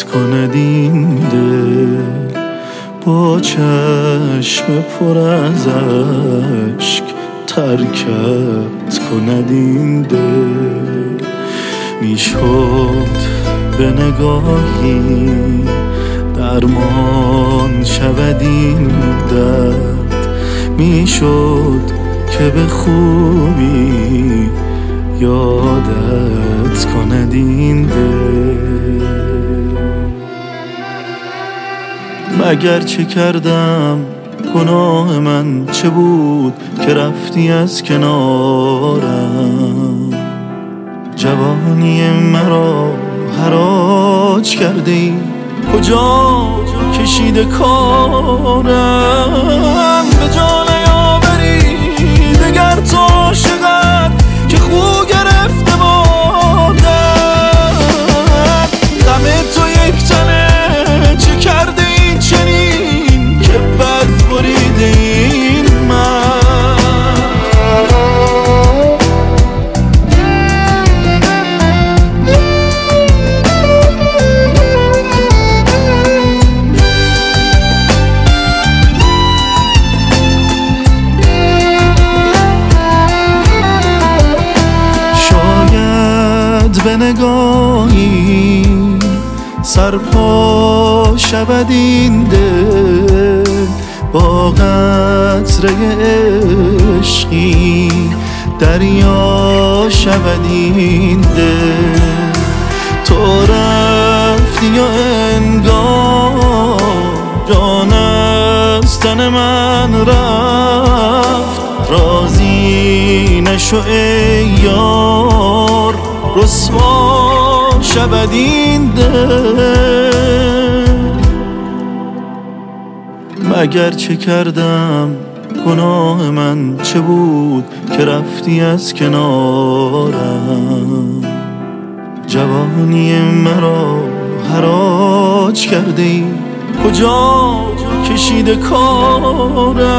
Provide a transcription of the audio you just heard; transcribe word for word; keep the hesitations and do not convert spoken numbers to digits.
کند این دل، با چشم پر از اشک ترکت کند این دل. میشد به نگاهی درمان شود این درد، میشد که به خوبی یادت کند این دل. مگر چه کردم گناه من چه بود که رفتی از کنارم؟ جوانی مرا حراج کرده ای، کجا کشیده کارم؟ به جا نیاوری دگر تو عاشقت که خو گرفته بادم. غم تو یک تنه چه کرده این چنین که بد بریده این من. به نگاهی سرپا شود این دل، با قطره عشقی دریا شود این دل. تو رفتی و انگار جان از تن من رفت، راضی نشو ای یار رسوا شود این دل. مگر چه کردم گناه من چه بود که رفتی از کنارم؟ جوانی مرا حراج کرده ای، کجا کشیده کارم؟